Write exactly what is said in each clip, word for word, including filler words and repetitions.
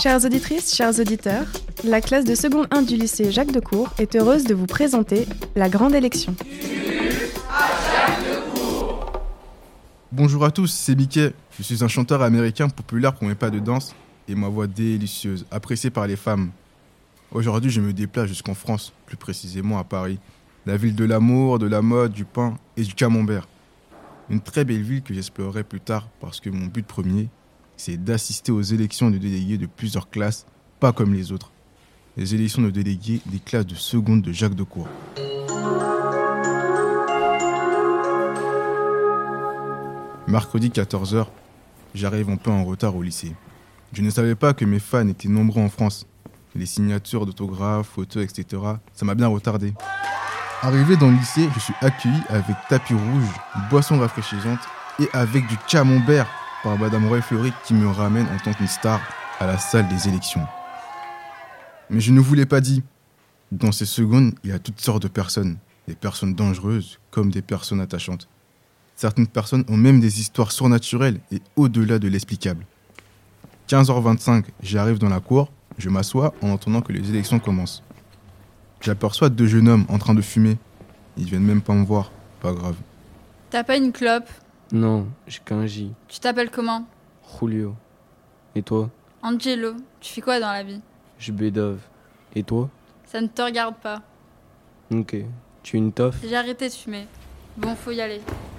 Chères auditrices, chers auditeurs, la classe de seconde un du lycée Jacques Decour est heureuse de vous présenter la grande élection. Bonjour à tous, c'est Mickey. Je suis un chanteur américain populaire pour mes pas de danse et ma voix délicieuse, appréciée par les femmes. Aujourd'hui, je me déplace jusqu'en France, plus précisément à Paris, la ville de l'amour, de la mode, du pain et du camembert. Une très belle ville que j'explorerai plus tard parce que mon but premier, c'est d'assister aux élections de délégués de plusieurs classes, pas comme les autres. Les élections de délégués des classes de seconde de Jacques Decour. Mercredi quatorze heures, j'arrive un peu en retard au lycée. Je ne savais pas que mes fans étaient nombreux en France. Les signatures d'autographes, photos, et cetera, ça m'a bien retardé. Arrivé dans le lycée, je suis accueilli avec tapis rouge, boisson rafraîchissante et avec du camembert par Madame Roy Fleury qui me ramène en tant qu'une star à la salle des élections. Mais je ne vous l'ai pas dit. Dans ces secondes, il y a toutes sortes de personnes. Des personnes dangereuses comme des personnes attachantes. Certaines personnes ont même des histoires surnaturelles et au-delà de l'explicable. quinze heures vingt-cinq, j'arrive dans la cour, je m'assois en entendant que les élections commencent. J'aperçois deux jeunes hommes en train de fumer. Ils viennent même pas me voir, pas grave. T'as pas une clope? Non, j'ai qu'un J. Tu t'appelles comment? Julio. Et toi? Angelo. Tu fais quoi dans la vie? Je bédove. Et toi? Ça ne te regarde pas. Ok. Tu es une toffe? J'ai arrêté de fumer. Bon, faut y aller.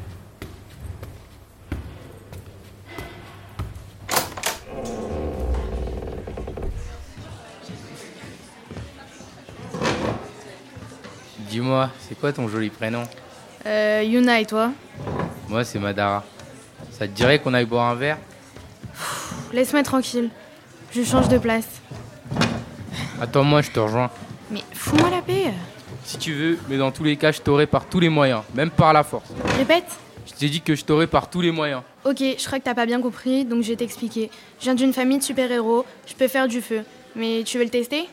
Dis-moi, c'est quoi ton joli prénom? Euh, Yuna, et toi? Moi, c'est Madara. Ça te dirait qu'on aille boire un verre? Laisse-moi tranquille. Je change de place. Attends-moi, je te rejoins. Mais fous-moi la paix. Si tu veux, mais dans tous les cas, je t'aurai par tous les moyens, même par la force. Répète. Je t'ai dit que je t'aurai par tous les moyens. Ok, je crois que t'as pas bien compris, donc je vais t'expliquer. Je viens d'une famille de super-héros, je peux faire du feu. Mais tu veux le tester?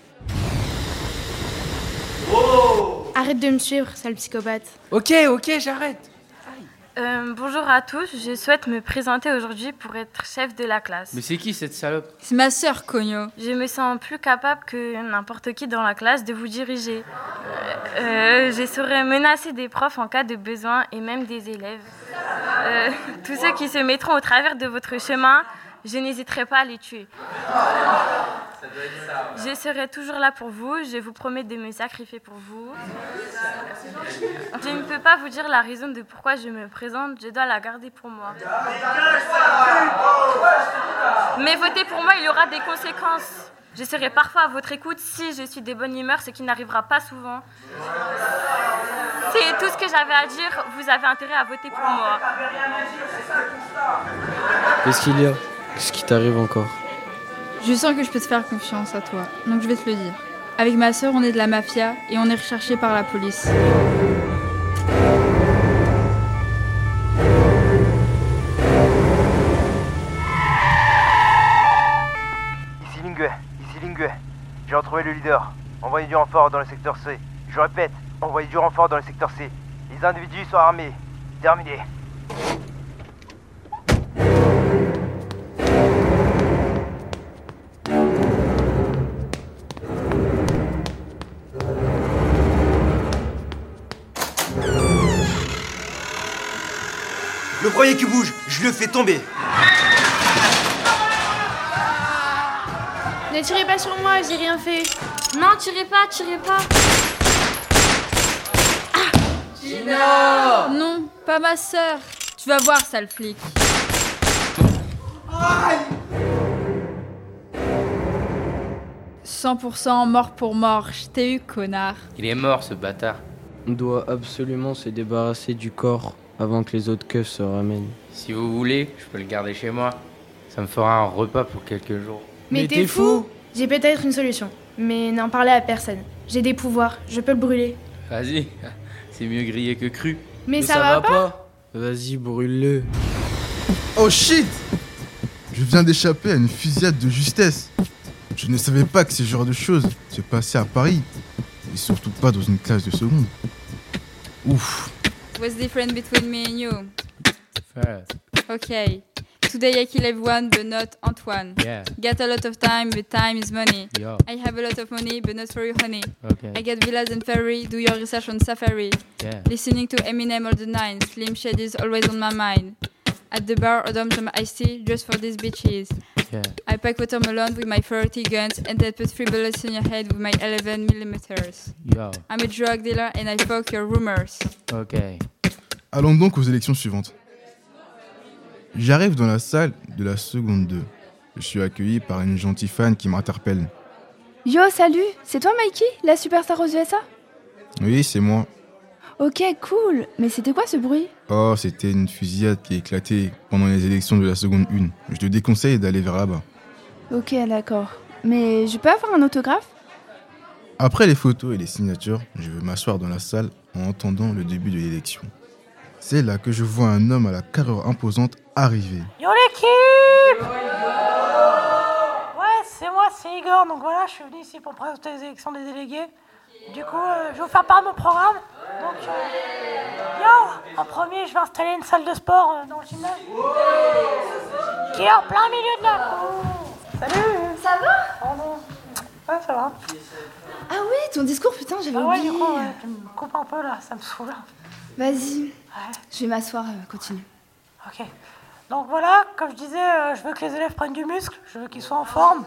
Oh! Arrête de me suivre, sale psychopathe. Ok, ok, j'arrête. Euh, bonjour à tous, je souhaite me présenter aujourd'hui pour être chef de la classe. Mais c'est qui cette salope? C'est ma sœur, Cogno. Je me sens plus capable que n'importe qui dans la classe de vous diriger. Euh, euh, je saurais menacer des profs en cas de besoin et même des élèves. Euh, tous ceux qui se mettront au travers de votre chemin, je n'hésiterai pas à les tuer. Je serai toujours là pour vous, je vous promets de me sacrifier pour vous. Je ne peux pas vous dire la raison de pourquoi je me présente, je dois la garder pour moi. Mais voter pour moi, il y aura des conséquences. Je serai parfois à votre écoute si je suis de bonne humeur, ce qui n'arrivera pas souvent. C'est tout ce que j'avais à dire, vous avez intérêt à voter pour moi. Qu'est-ce qu'il y a? Qu'est-ce qui t'arrive encore? Je sens que je peux te faire confiance à toi, donc je vais te le dire. Avec ma sœur, on est de la mafia et on est recherché par la police. Ici Lingue, ici Lingue. J'ai retrouvé le leader. Envoyez du renfort dans le secteur C. Je répète, envoyez du renfort dans le secteur C. Les individus sont armés. Terminé. Le premier qui bouge, je le fais tomber. Ne tirez pas sur moi, j'ai rien fait. Non, tirez pas, tirez pas. Gina! Non, pas ma sœur. Tu vas voir, sale flic. cent pour cent mort pour mort, je t'ai eu, connard. Il est mort, ce bâtard. On doit absolument se débarrasser du corps avant que les autres keufs se ramènent. Si vous voulez, je peux le garder chez moi. Ça me fera un repas pour quelques jours. Mais, Mais t'es t'es fou? J'ai peut-être une solution, mais n'en parlez à personne. J'ai des pouvoirs, je peux le brûler. Vas-y, c'est mieux grillé que cru. Mais, ça, va, pas, Vas-y, brûle-le. Oh shit! Je viens d'échapper à une fusillade de justesse. Je ne savais pas que ce genre de choses se passaient à Paris. Et surtout pas dans une classe de seconde. Ouf. What's the difference between me and you? First. Okay. Today I kill everyone, but not Antoine. Yeah. Got a lot of time, but time is money. Yo. I have a lot of money, but not for you, honey. Okay. I get villas and ferry, do your research on Safari. Yeah. Listening to Eminem all the nine, Slim Shady is always on my mind. At the bar, order some iced tea, just for these bitches. Yeah. I pack watermelon with my thirty guns and then put three bullets in your head with my eleven millimeters. Yo. I'm a drug dealer and I fuck your rumors. Okay. Allons donc aux élections suivantes. J'arrive dans la salle de la seconde deux. Je suis accueilli par une gentille fan qui m'interpelle. Yo, salut, c'est toi Mikey, la superstar aux U S A? Oui, c'est moi. Ok, cool, mais c'était quoi ce bruit? Oh, c'était une fusillade qui a éclaté pendant les élections de la seconde une. Je te déconseille d'aller vers là-bas. Ok, d'accord. Mais je peux avoir un autographe? Après les photos et les signatures, je veux m'asseoir dans la salle en entendant le début de l'élection. C'est là que je vois un homme à la carrure imposante arriver. Yo l'équipe! Ouais, c'est moi, c'est Igor. Donc voilà, je suis venu ici pour présenter les élections des délégués. Du coup, euh, je vais vous faire part de mon programme. Donc, euh, yo, en premier, je vais installer une salle de sport euh, dans le gymnase. Qui est en plein milieu de la cour. Salut! Ça va? Oh non. Ouais, ça va. Ah oui, ton discours, putain, j'avais Ah ouais, oublié. du coup, ouais, tu me coupes un peu là, ça me saoule. Vas-y, Ouais. je vais m'asseoir, euh, continue. Ok. Donc voilà, comme je disais, euh, je veux que les élèves prennent du muscle, je veux qu'ils soient en forme.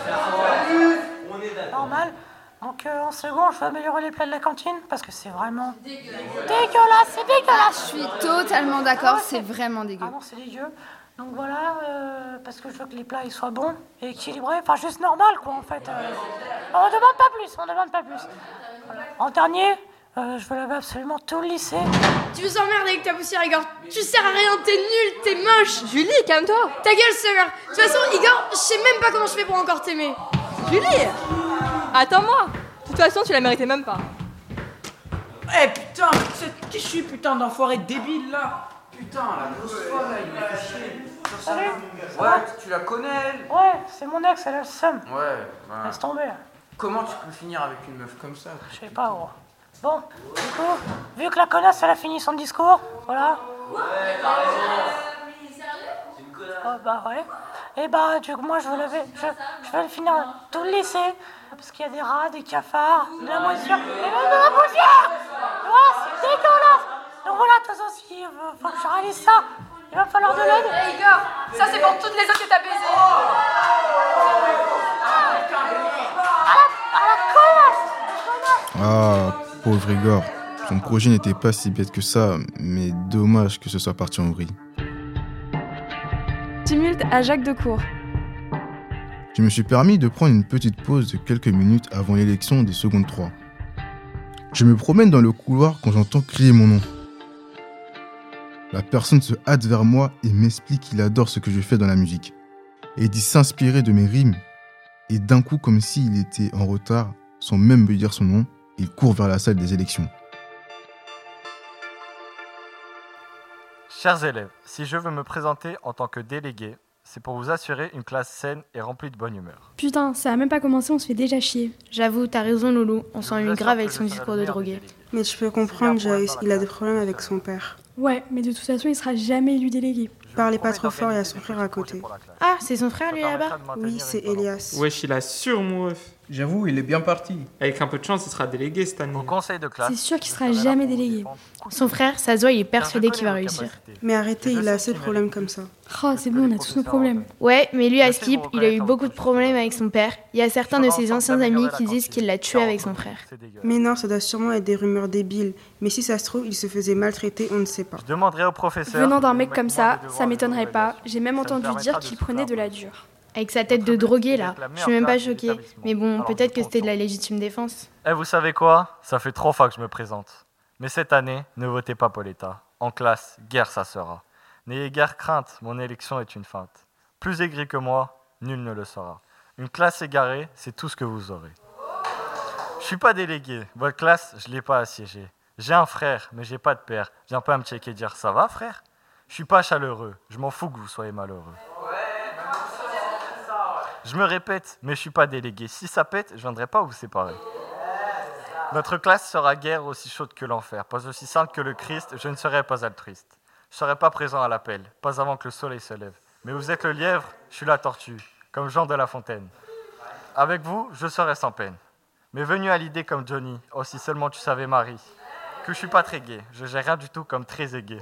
Normal. Donc euh, en second, je veux améliorer les plats de la cantine parce que c'est vraiment dégueulasse, c'est dégueulasse. Je suis totalement d'accord, Ah ouais, c'est vraiment dégueu. Ah non, c'est dégueu. Donc voilà, euh, parce que je veux que les plats ils soient bons et équilibrés, enfin juste normal quoi en fait. Euh, on demande pas plus, on demande pas plus. Voilà. En dernier, euh, je veux laver absolument tout le lycée. Tu veux s'emmerder avec ta poussière, Igor. Tu sers à rien, t'es nul, t'es moche. Julie, calme-toi. Ta gueule, sœur. De toute façon, Igor, je sais même pas comment je fais pour encore t'aimer. Julie, attends-moi. De toute façon, tu la méritais même pas. Eh putain, c'est qui je suis, putain d'enfoiré débile là. Putain, la grosse folle là, il m'a fait chier. Salut. Ouais, tu la connais elle? Ouais, c'est mon ex, elle a le seum. Ouais, bah. Laisse tomber. Comment tu peux finir avec une meuf comme ça? Je sais pas, gros. Bon, du coup, vu que la connasse, elle a fini son discours, voilà. Ouais, t'as raison. C'est une connasse. Oh, bah ouais. Et bah, du coup, moi, je veux lever, je, je veux finir tout le lycée. Parce qu'il y a des rats, des cafards, de la moisissure, et même de la poussière. Tu vois, c'est dégueulasse. Donc voilà, de toute façon, s'il faut que je réalise ça, il va me falloir de l'aide. Hé hey, Igor, ça c'est pour toutes les autres que t'as baisées. À la, à la connasse. Ah, pauvre Igor. Son projet n'était pas si bête que ça, mais dommage que ce soit parti en vrille. Tumulte à Jacques Decour. Je me suis permis de prendre une petite pause de quelques minutes avant l'élection des secondes trois. Je me promène dans le couloir quand j'entends crier mon nom. La personne se hâte vers moi et m'explique qu'il adore ce que je fais dans la musique. Et dit s'inspirer de mes rimes. Et d'un coup, comme s'il était en retard, sans même me dire son nom, il court vers la salle des élections. Chers élèves, si je veux me présenter en tant que délégué, c'est pour vous assurer une classe saine et remplie de bonne humeur. Putain, ça a même pas commencé, on se fait déjà chier. J'avoue, t'as raison, Loulou. On s'ennuie grave avec son discours de drogué. Mais tu peux comprendre, Joyce, il a des problèmes avec son père. Ouais, mais de toute façon, il sera jamais élu délégué. Parlez pas trop fort, il y a son frère à côté. Ah, c'est son frère lui là-bas? Oui, c'est Elias. Wesh, il a sûr mon ref. J'avoue, il est bien parti. Avec un peu de chance, il sera délégué cette année. Au conseil de classe, C'est sûr qu'il sera jamais délégué. Son frère, ça se voit, il est persuadé qu'il va réussir. Mais arrêtez, il a assez de problèmes comme ça. Oh, c'est bon, on a tous nos problèmes. Ouais, mais lui à Skip, il a eu beaucoup de problèmes avec son père. Il y a certains de ses anciens amis qui disent qu'il l'a tué avec son frère. Mais non, ça doit sûrement être des rumeurs débiles. Mais si ça se trouve, il se faisait maltraiter, on ne sait pas. Je demanderai au professeur. Venant d'un mec comme ça, ça m'étonnerait pas. J'ai même entendu dire qu'il prenait de la dure. Avec sa tête de drogué là, je suis même pas choquée. Mais bon, peut-être que c'était de la légitime défense. Eh, vous savez quoi? Ça fait trois fois que je me présente. Mais cette année, ne votez pas Pauletta. En classe, guerre ça sera. N'ayez guère crainte, mon élection est une feinte. Plus aigri que moi, nul ne le saura. Une classe égarée, c'est tout ce que vous aurez. Je suis pas délégué, votre classe, je l'ai pas assiégée. J'ai un frère, mais j'ai pas de père. Viens pas me checker et dire ça va frère? Je suis pas chaleureux, je m'en fous que vous soyez malheureux. Je me répète, mais je suis pas délégué. Si ça pète, je viendrai pas vous séparer. Notre classe sera guère aussi chaude que l'enfer. Pas aussi sainte que le Christ, je ne serai pas altruiste. Je serai pas présent à l'appel, pas avant que le soleil se lève. Mais vous êtes le lièvre, je suis la tortue, comme Jean de La Fontaine. Avec vous, je serai sans peine. Mais venu à l'idée comme Johnny, oh si seulement tu savais Marie, que je suis pas très gai, je gère rien du tout comme très aigué.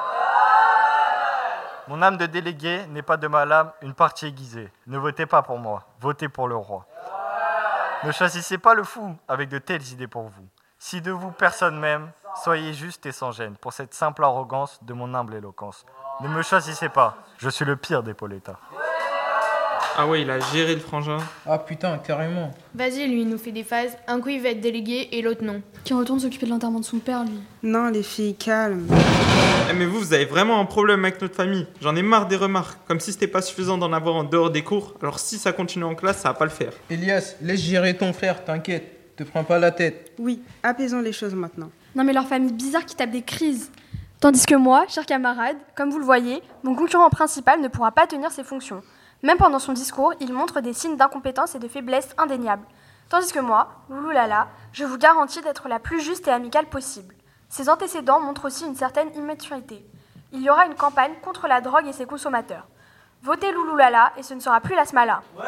Mon âme de délégué n'est pas de ma lame une partie aiguisée. Ne votez pas pour moi, votez pour le roi. Ne choisissez pas le fou avec de telles idées pour vous. Si de vous personne m'aime, soyez juste et sans gêne pour cette simple arrogance de mon humble éloquence. Ne me choisissez pas, je suis le pire des Pauletta. Ah ouais, il a géré le frangin. Ah putain, carrément. Vas-y, lui, il nous fait des phases. Un coup, il va être délégué et l'autre, non. Qui retourne s'occuper de l'enterrement de son père, lui. Non, les filles, calme. Eh mais vous, vous avez vraiment un problème avec notre famille. J'en ai marre des remarques. Comme si c'était pas suffisant d'en avoir en dehors des cours. Alors si ça continue en classe, ça va pas le faire. Elias, laisse gérer ton frère, t'inquiète. Te prends pas la tête. Oui, apaisons les choses maintenant. Non mais leur famille bizarre qui tape des crises. Tandis que moi, chers camarades, comme vous le voyez, mon concurrent principal ne pourra pas tenir ses fonctions. Même pendant son discours, il montre des signes d'incompétence et de faiblesse indéniables. Tandis que moi, Louloulala, je vous garantis d'être la plus juste et amicale possible. Ses antécédents montrent aussi une certaine immaturité. Il y aura une campagne contre la drogue et ses consommateurs. Votez Louloulala et ce ne sera plus la Smala. Ouais.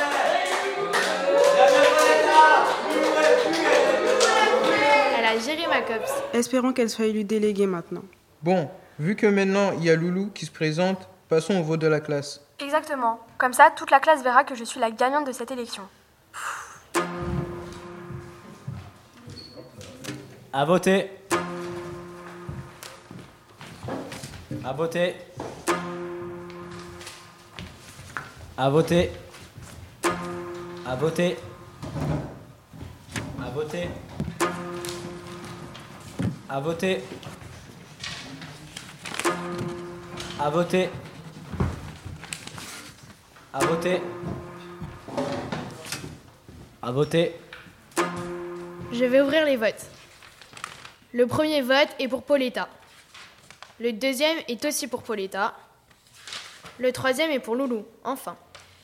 Elle a géré ma copse. Espérons qu'elle soit élue déléguée maintenant. Bon, vu que maintenant il y a Loulou qui se présente, passons au vote de la classe. Exactement. Comme ça, toute la classe verra que je suis la gagnante de cette élection. À voter. À voter. À voter. À voter. À voter. À voter. À voter. À voter. À voter. Je vais ouvrir les votes. Le premier vote est pour Pauletta. Le deuxième est aussi pour Pauletta. Le troisième est pour Loulou, enfin.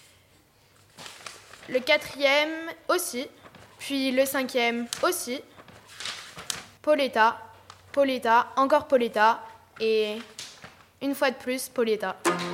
Le quatrième aussi. Puis le cinquième aussi. Pauletta, Pauletta, encore Pauletta. Et une fois de plus, Pauletta.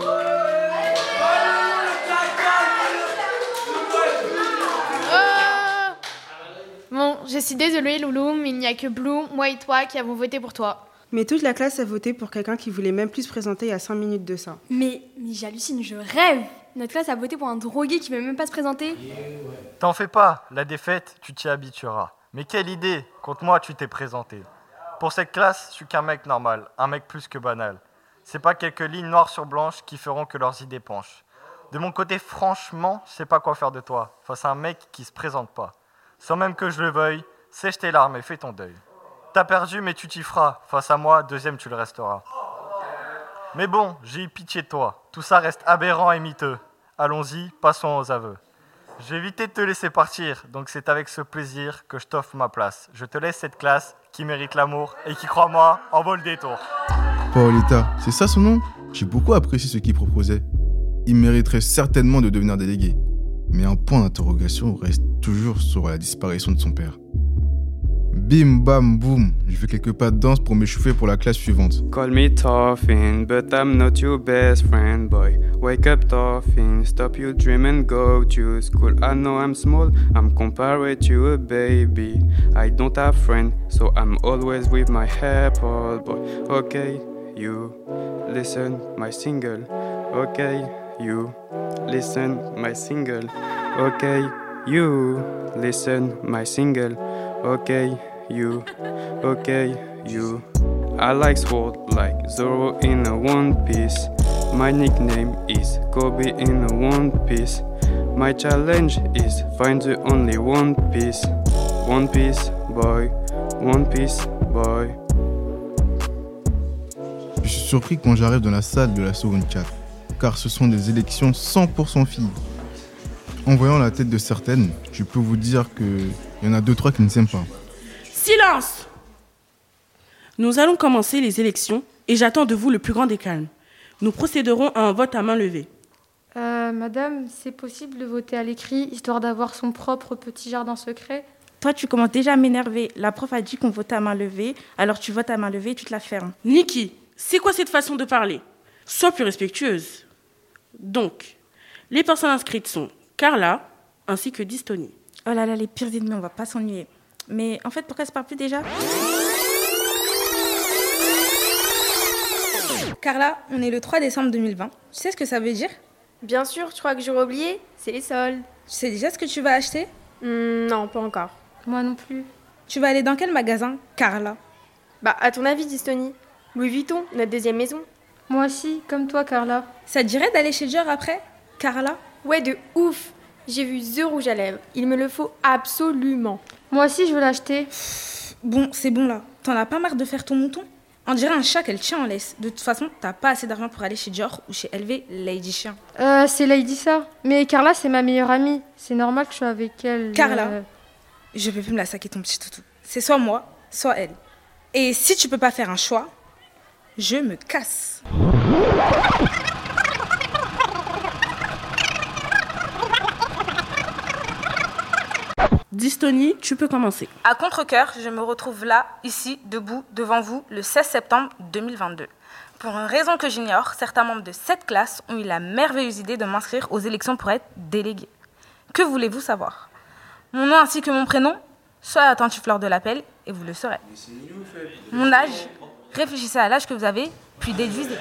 Bon, je suis désolée, Loulou, mais il n'y a que Blue, moi et toi qui avons voté pour toi. Mais toute la classe a voté pour quelqu'un qui voulait même plus se présenter il y a cinq minutes de ça. Mais, mais j'hallucine, je rêve. Notre classe a voté pour un drogué qui ne veut même pas se présenter. T'en fais pas, la défaite, tu t'y habitueras. Mais quelle idée, contre moi tu t'es présenté. Pour cette classe, je suis qu'un mec normal, un mec plus que banal. C'est pas quelques lignes noires sur blanche qui feront que leurs idées penchent. De mon côté, franchement, je sais pas quoi faire de toi, face à un mec qui se présente pas. Sans même que je le veuille, sèche tes larmes et fais ton deuil. T'as perdu, mais tu t'y feras. Face à moi, deuxième, tu le resteras. Mais bon, j'ai eu pitié de toi. Tout ça reste aberrant et miteux. Allons-y, passons aux aveux. J'ai évité de te laisser partir, donc c'est avec ce plaisir que je t'offre ma place. Je te laisse cette classe qui mérite l'amour et qui, crois-moi, en vaut le détour. Pauletta, c'est ça son nom? J'ai beaucoup apprécié ce qu'il proposait. Il mériterait certainement de devenir délégué. Mais un point d'interrogation reste toujours sur la disparition de son père. Bim bam boum, je fais quelques pas de danse pour m'échauffer pour la classe suivante. Call me Toffin, but I'm not your best friend, boy. Wake up Toffin, stop your dream and go to school. I know I'm small, I'm compared to a baby. I don't have friends, so I'm always with my apple boy. Okay, you listen my single. Okay, you listen my single. Okay, you listen my single. Okay, you, okay, you. I like sword like Zoro in a One Piece. My nickname is Kobe in a One Piece. My challenge is find the only One Piece. One Piece boy, One Piece boy. Je suis surpris quand j'arrive dans la salle de la seconde quatre, car ce sont des élections cent pour cent filles. En voyant la tête de certaines, je peux vous dire qu'il y en a deux trois qui ne s'aiment pas. Silence! Nous allons commencer les élections et j'attends de vous le plus grand des calmes. Nous procéderons à un vote à main levée. Euh, madame, c'est possible de voter à l'écrit, histoire d'avoir son propre petit jardin secret? Toi, tu commences déjà à m'énerver. La prof a dit qu'on votait à main levée, alors tu votes à main levée et tu te la fermes. Niki, c'est quoi cette façon de parler? Sois plus respectueuse. Donc, les personnes inscrites sont Carla ainsi que Dystony. Oh là là, les pires ennemis, on va pas s'ennuyer. Mais en fait, pourquoi ça se parle plus déjà? Carla, on est le trois décembre deux mille vingt. Tu sais ce que ça veut dire? Bien sûr, tu crois que j'aurais oublié? C'est les soldes. Tu sais déjà ce que tu vas acheter? Mmh, non, pas encore. Moi non plus. Tu vas aller dans quel magasin, Carla? Bah, à ton avis, Dystony? Louis Vuitton, notre deuxième maison. Moi aussi, comme toi, Carla. Ça te dirait d'aller chez Dior après, Carla? Ouais, de ouf. J'ai vu The Rouge à lèvres. Il me le faut absolument. Moi aussi, je veux l'acheter. Bon, c'est bon là. T'en as pas marre de faire ton mouton? On dirait un chat qu'elle tient en laisse. De toute façon, t'as pas assez d'argent pour aller chez Dior ou chez L V, Lady Chien. Euh, c'est Lady ça. Mais Carla, c'est ma meilleure amie. C'est normal que je sois avec elle. Carla, euh... je peux plus me la saquer ton petit toutou. C'est soit moi, soit elle. Et si tu peux pas faire un choix, je me casse. Dystony, tu peux commencer. À contre-cœur, je me retrouve là, ici, debout, devant vous, le seize septembre deux mille vingt-deux. Pour une raison que j'ignore, certains membres de cette classe ont eu la merveilleuse idée de m'inscrire aux élections pour être délégué. Que voulez-vous savoir? Mon nom ainsi que mon prénom? Soyez attentifs lors de l'appel et vous le saurez. Mon âge? Réfléchissez à l'âge que vous avez, puis déduisez.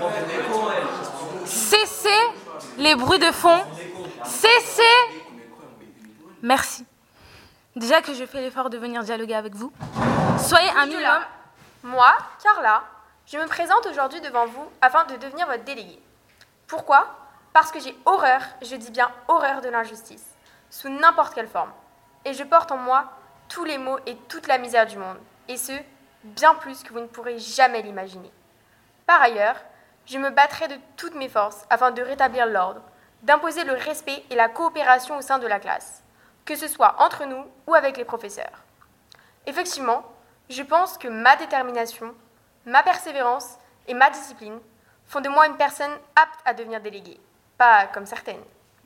Cessez les bruits de fond. Cessez. Merci. Déjà que je fais l'effort de venir dialoguer avec vous, soyez un minimum. Moi, Carla, je me présente aujourd'hui devant vous afin de devenir votre déléguée. Pourquoi? Parce que j'ai horreur, je dis bien horreur de l'injustice, sous n'importe quelle forme. Et je porte en moi tous les maux et toute la misère du monde, et ce, bien plus que vous ne pourrez jamais l'imaginer. Par ailleurs, je me battrai de toutes mes forces afin de rétablir l'ordre, d'imposer le respect et la coopération au sein de la classe, que ce soit entre nous ou avec les professeurs. Effectivement, je pense que ma détermination, ma persévérance et ma discipline font de moi une personne apte à devenir déléguée, pas comme certaines.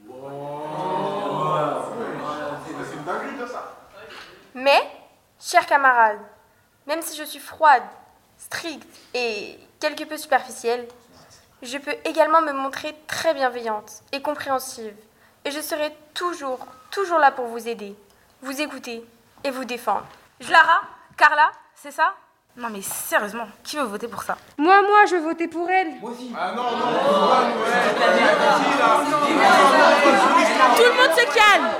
Mais, chers camarades, même si je suis froide, stricte et quelque peu superficielle, je peux également me montrer très bienveillante et compréhensive, et je serai toujours, toujours là pour vous aider, vous écouter et vous défendre. Clara, Carla, c'est ça? Non mais sérieusement, qui veut voter pour ça? Moi, moi, je veux voter pour elle. Moi aussi. Ah non, non, Tout le monde se calme.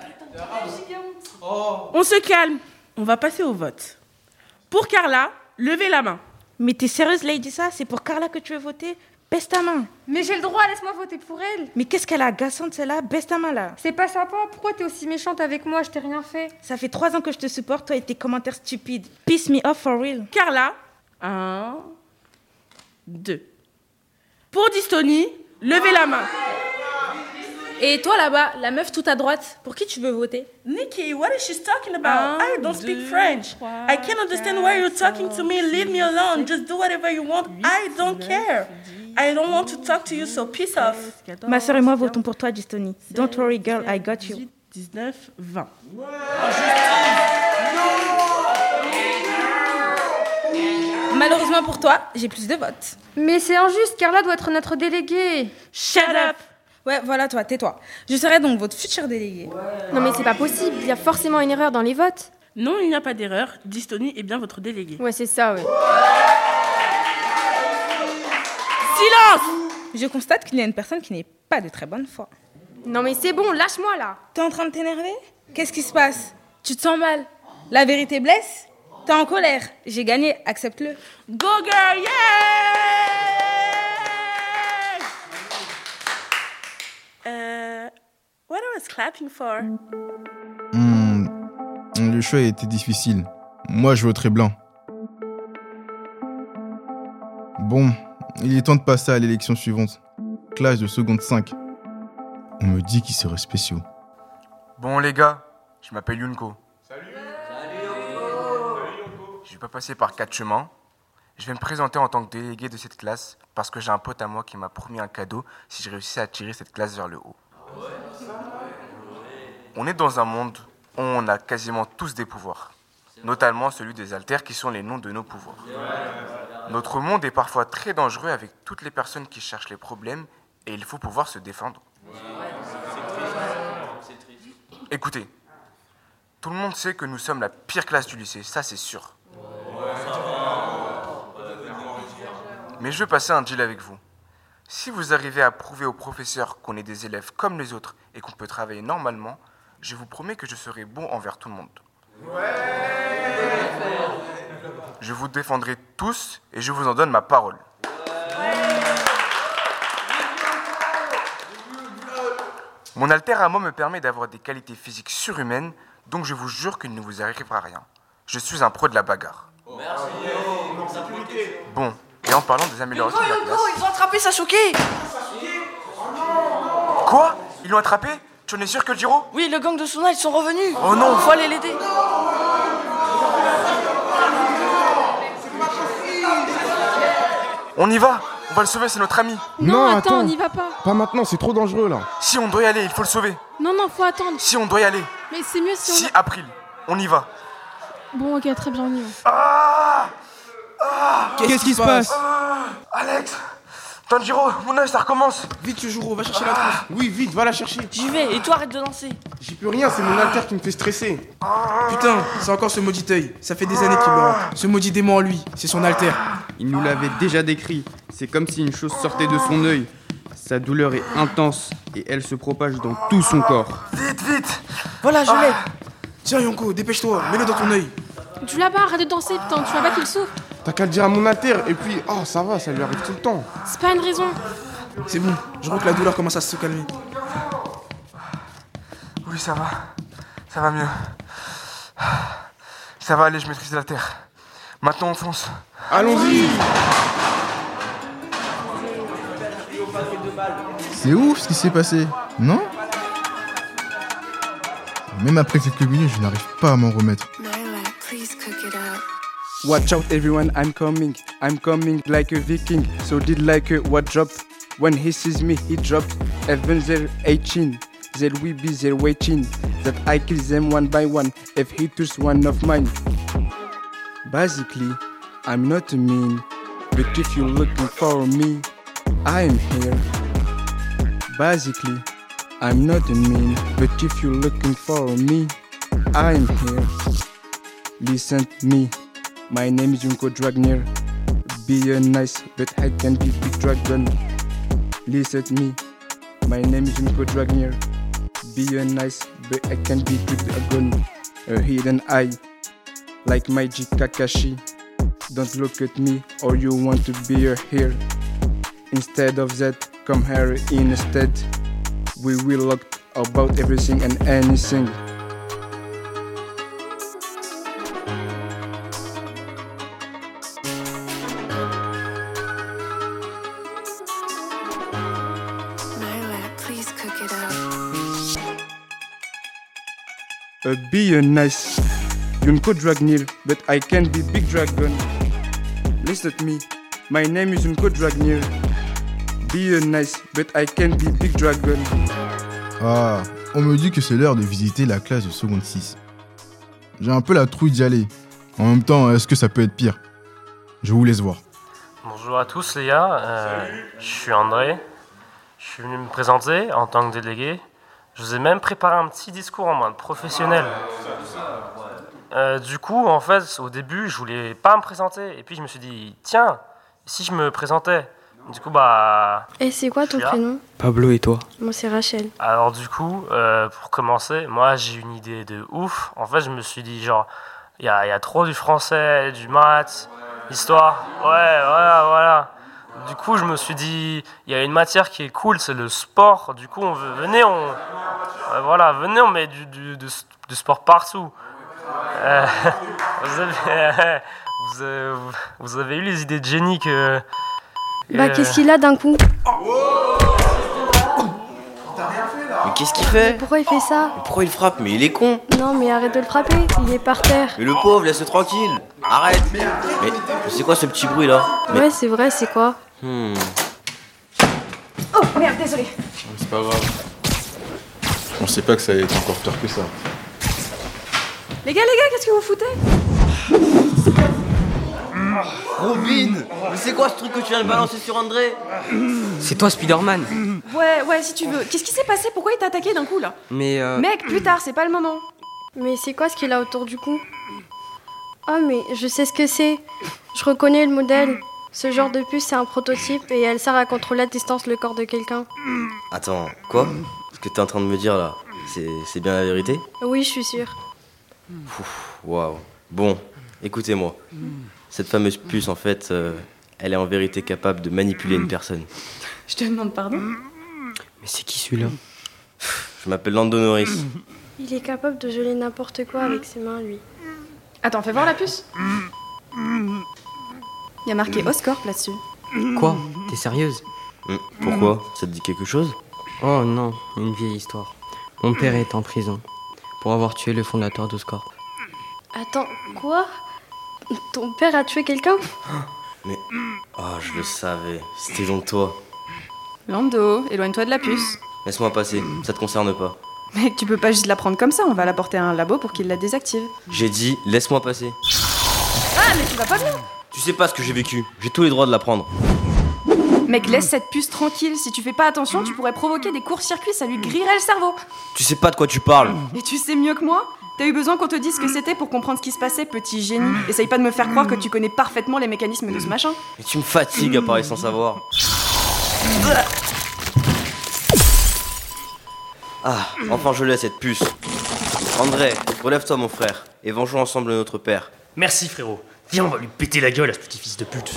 On se calme. On va passer au vote. Pour Carla, levez la main. Mais t'es sérieuse, Lady ça? C'est pour Carla que tu veux voter? Baisse ta main. Mais j'ai le droit, laisse-moi voter pour elle. Mais qu'est-ce qu'elle a agaçante celle-là? Baisse ta main là. C'est pas sympa, pourquoi t'es aussi méchante avec moi? Je t'ai rien fait. Ça fait trois ans que je te supporte, toi et tes commentaires stupides. Piss me off for real. Carla, un, deux. Pour Dystony, levez la main. Et toi là-bas, la meuf tout à droite, pour qui tu veux voter? Nikki, what is she talking about? I don't speak French. I can't understand why you're talking to me. Leave me alone. Just do whatever you want. I don't care. I don't want to talk to you, so peace off. Ma soeur et moi votons pour toi, Dystony. Don't worry, girl, I got you. dix-neuf, vingt. Malheureusement pour toi, j'ai plus de votes. Mais c'est injuste, Carla doit être notre déléguée. Shut up. Ouais, voilà, toi, tais-toi. Je serai donc votre futur délégué. Ouais. Non mais c'est pas possible, il y a forcément une erreur dans les votes. Non, il n'y a pas d'erreur. Dystony est bien votre délégué. Ouais, c'est ça, ouais. Silence! Je constate qu'il y a une personne qui n'est pas de très bonne foi. Non mais c'est bon, lâche-moi là. T'es en train de t'énerver? Qu'est-ce qui se passe? Tu te sens mal? La vérité blesse? T'es en colère? J'ai gagné, accepte-le. Go girl, yeah! Uh, what I was clapping for? Hmm, le choix a été difficile. Moi, je voterai blanc. Bon, il est temps de passer à l'élection suivante. Classe de seconde cinq. On me dit qu'ils seraient spéciaux. Bon les gars, je m'appelle Yunko. Salut. Salut Yunko. Je vais pas passer par quatre chemins. Je vais me présenter en tant que délégué de cette classe parce que j'ai un pote à moi qui m'a promis un cadeau si je réussissais à tirer cette classe vers le haut. On est dans un monde où on a quasiment tous des pouvoirs, notamment celui des alters qui sont les noms de nos pouvoirs. Notre monde est parfois très dangereux avec toutes les personnes qui cherchent les problèmes et il faut pouvoir se défendre. Écoutez, tout le monde sait que nous sommes la pire classe du lycée, ça c'est sûr. Mais je veux passer un deal avec vous. Si vous arrivez à prouver aux professeurs qu'on est des élèves comme les autres et qu'on peut travailler normalement, je vous promets que je serai bon envers tout le monde. Je vous défendrai tous et je vous en donne ma parole. Mon alter à moi me permet d'avoir des qualités physiques surhumaines, donc je vous jure qu'il ne vous arrivera rien. Je suis un pro de la bagarre. Bon, et en parlant des améliorations de la classe... Ils ont attrapé Sasuke. Quoi? Ils l'ont attrapé? Tu en es sûr que Jiro? Oui, le gang de Suna, ils sont revenus. Oh non! Faut aller l'aider. On y va! On va le sauver, c'est notre ami. Non, attends, attends, on n'y va pas. Pas maintenant, c'est trop dangereux là. Si on doit y aller, il faut le sauver. Non, non, faut attendre. Si on doit y aller. Mais c'est mieux si on... Si, April, on y va. Bon, ok, très bien, on y va. Ah ah Qu'est-ce qui se passe? Ah Alex! Tanjiro, mon œil, ça recommence. Vite, Yujiro, va chercher la trousse. Oui, vite, va la chercher. J'y vais, et toi arrête de danser. J'y peux rien, c'est mon alter qui me fait stresser. Putain, c'est encore ce maudit œil. Ça fait des années qu'il le hante. Ce maudit démon en lui, c'est son alter. Il nous l'avait déjà décrit. C'est comme si une chose sortait de son œil. Sa douleur est intense et elle se propage dans tout son corps. Vite, vite! Voilà, je l'ai. Tiens, Yonko, dépêche-toi, mets-le dans ton œil. Tu l'as pas, arrête de danser, putain, tu vois pas qu'il souffre. T'as qu'à le dire à mon alter et puis, oh, ça va, ça lui arrive tout le temps. C'est pas une raison. C'est bon, je vois que la douleur commence à se calmer. Oui, ça va. Ça va mieux. Ça va aller, je maîtrise la terre. Maintenant, on fonce. Allons-y! C'est ouf ce qui s'est passé, non? Même après quelques minutes, je n'arrive pas à m'en remettre. Watch out everyone, I'm coming. I'm coming like a Viking. So did like a what drop. When he sees me, he dropped. Even they're eighteen. There will be there waiting. That I kill them one by one. If he touches one of mine. Basically, I'm not mean. But if you're looking for me, I am here. Basically, I'm not mean. But if you're looking for me, I am here. Listen to me. My name is Junko Dragner. Be a nice, but I can be big dragon. Listen to me. My name is Junko Dragner. Be a nice, but I can be big dragon. A hidden eye, like Maiji Kakashi. Don't look at me, or you want to be here. Instead of that, come here instead. We will talk about everything and anything. Uh, be a nice Yunko Dragnir, but I can be big dragon. Listen to me, my name is Yunko Dragnir. Be a nice, but I can be big dragon. Ah, on me dit que c'est l'heure de visiter la classe de seconde six. J'ai un peu la trouille d'y aller. En même temps, est-ce que ça peut être pire? Je vous laisse voir. Bonjour à tous les gars, euh, je suis André. Je suis venu me présenter en tant que délégué. Je vous ai même préparé un petit discours en mode professionnel. Euh, du coup, en fait, au début, je voulais pas me présenter. Et puis, je me suis dit, tiens, si je me présentais? Du coup, bah... Et c'est quoi ton prénom? Pablo, et toi? Moi, c'est Rachel. Alors, du coup, euh, pour commencer, moi, j'ai une idée de ouf. En fait, je me suis dit, genre, il y a, y a trop du français, du maths, l'histoire. Ouais, voilà, voilà. Du coup, je me suis dit, il y a une matière qui est cool, c'est le sport. Du coup, on veut, venez, on, euh, voilà, venez, on met du, du, du, du sport partout. Euh, vous, avez, vous, avez, vous avez eu les idées de génie que... que Bah, qu'est-ce qu'il a d'un coup? Mais qu'est-ce qu'il fait? Mais pourquoi il fait ça? Mais pourquoi il frappe? Mais il est con. Non, mais arrête de le frapper, il est par terre. Mais le pauvre, laisse-le tranquille. Arrête. Mais c'est quoi ce petit bruit là? Mais... Ouais, c'est vrai, c'est quoi? Hmm. Oh merde, désolé. C'est pas grave. On sait pas que ça allait être encore pire que ça. Les gars, les gars, qu'est-ce que vous foutez? Robin, mais c'est quoi ce truc que tu viens de balancer sur André? C'est toi, Spider-Man. Ouais, ouais, si tu veux. Qu'est-ce qui s'est passé? Pourquoi il t'a attaqué d'un coup, là? Mais euh... Mec, plus tard, c'est pas le moment. Mais c'est quoi ce qu'il a autour du cou? Ah, mais je sais ce que c'est. Je reconnais le modèle. Ce genre de puce, c'est un prototype et elle sert à contrôler à distance le corps de quelqu'un. Attends, quoi? Ce que t'es en train de me dire là, c'est, c'est bien la vérité? Oui, je suis sûre. Waouh. Bon, écoutez-moi. Cette fameuse puce, en fait, euh, elle est en vérité capable de manipuler une personne. Je te demande pardon? Mais c'est qui celui-là? Je m'appelle Lando Norris. Il est capable de geler n'importe quoi avec ses mains, lui. Attends, fais voir la puce. Il y a marqué Oscorp là-dessus. Quoi? T'es sérieuse? Hum, Pourquoi? Ça te dit quelque chose? Oh non, une vieille histoire. Mon père est en prison pour avoir tué le fondateur d'Oscorp. Attends, quoi? Ton père a tué quelqu'un? Mais... Oh, je le savais. C'était donc toi. Lando, éloigne-toi de la puce. Laisse-moi passer, ça te concerne pas. Mec, tu peux pas juste la prendre comme ça, on va la porter à un labo pour qu'il la désactive. J'ai dit, laisse-moi passer. Ah, mais tu vas pas bien! Tu sais pas ce que j'ai vécu, j'ai tous les droits de la prendre. Mec, laisse cette puce tranquille, si tu fais pas attention, tu pourrais provoquer des courts-circuits, ça lui grillerait le cerveau. Tu sais pas de quoi tu parles. Et tu sais mieux que moi? T'as eu besoin qu'on te dise ce que c'était pour comprendre ce qui se passait, petit génie. Essaye pas de me faire croire que tu connais parfaitement les mécanismes de ce machin. Mais tu me fatigues à parler sans savoir. Ah, enfin je l'ai cette puce. André, relève-toi mon frère, et vengeons ensemble notre père. Merci frérot. Viens, on va lui péter la gueule à ce petit fils de pute.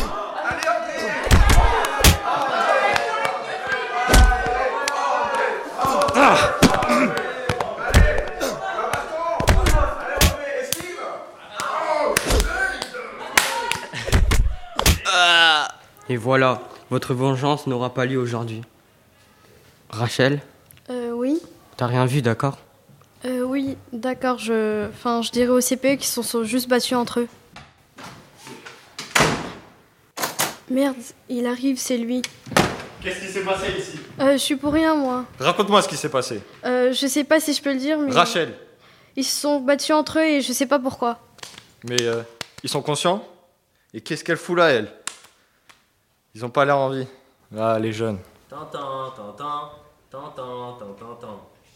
Ah. Et voilà, votre vengeance n'aura pas lieu aujourd'hui. Rachel? Euh, oui? T'as rien vu, d'accord? Euh, oui, d'accord, je... Enfin, je dirais au C P E qu'ils se sont juste battus entre eux. Merde, il arrive, c'est lui. Qu'est-ce qui s'est passé ici? Euh, je suis pour rien, moi. Raconte-moi ce qui s'est passé. Euh, je sais pas si je peux le dire, mais... Rachel. Ils se sont battus entre eux et je sais pas pourquoi. Mais euh, ils sont conscients? Et qu'est-ce qu'elle fout là, elle? Ils ont pas l'air en vie. Ah, les jeunes. Tintin, tintin, tintin, tintin,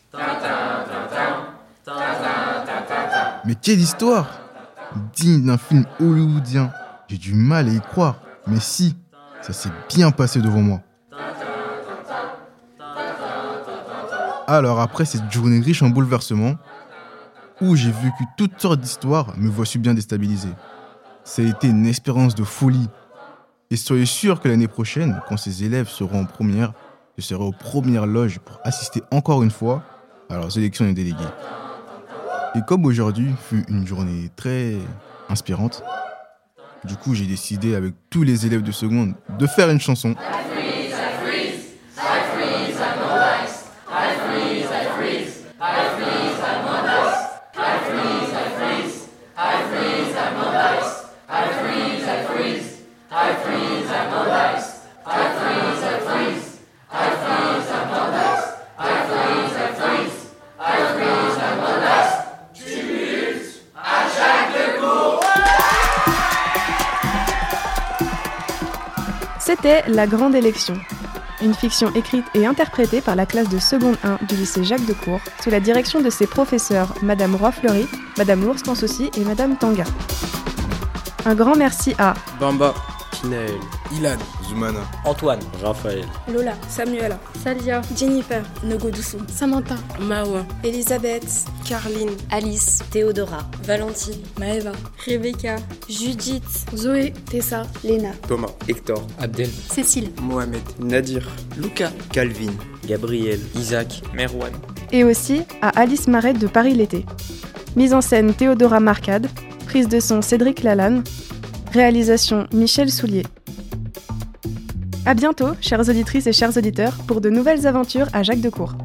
Mais quelle histoire! Digne d'un film hollywoodien. J'ai du mal à y croire. Mais si, ça s'est bien passé devant moi. Alors après cette journée riche en bouleversements, où j'ai vécu toutes sortes d'histoires, me voici bien déstabilisé. Ça a été une expérience de folie. Et soyez sûr que l'année prochaine, quand ces élèves seront en première, je serai aux premières loges pour assister encore une fois à leurs élections de délégués. Et comme aujourd'hui fut une journée très inspirante, du coup j'ai décidé avec tous les élèves de seconde de faire une chanson. C'était La Grande Élection, une fiction écrite et interprétée par la classe de seconde un du lycée Jacques Decour, sous la direction de ses professeurs Madame Roy-Fleury, Madame Lours-Cansaucy et Madame Tanga. Un grand merci à Bamba, Pinel, Ilan, Zoumana, Antoine, Raphaël, Lola, Samuela, Salia, Jennifer, Nogodoussou, Samantha, Mawa, Elisabeth, Carline, Alice, Théodora, Valentine, Maëva, Rebecca, Judith, Zoé, Tessa, Léna, Thomas, Hector, Abdel, Cécile, Mohamed, Nadir, Luca, Calvin, Gabriel, Isaac, Merwan. et aussi à Alice Maret de Paris l'été. Mise en scène Théodora Marcade, prise de son Cédric Lalanne, réalisation Michel Soulier. À bientôt, chères auditrices et chers auditeurs, pour de nouvelles aventures à Jacques Decour.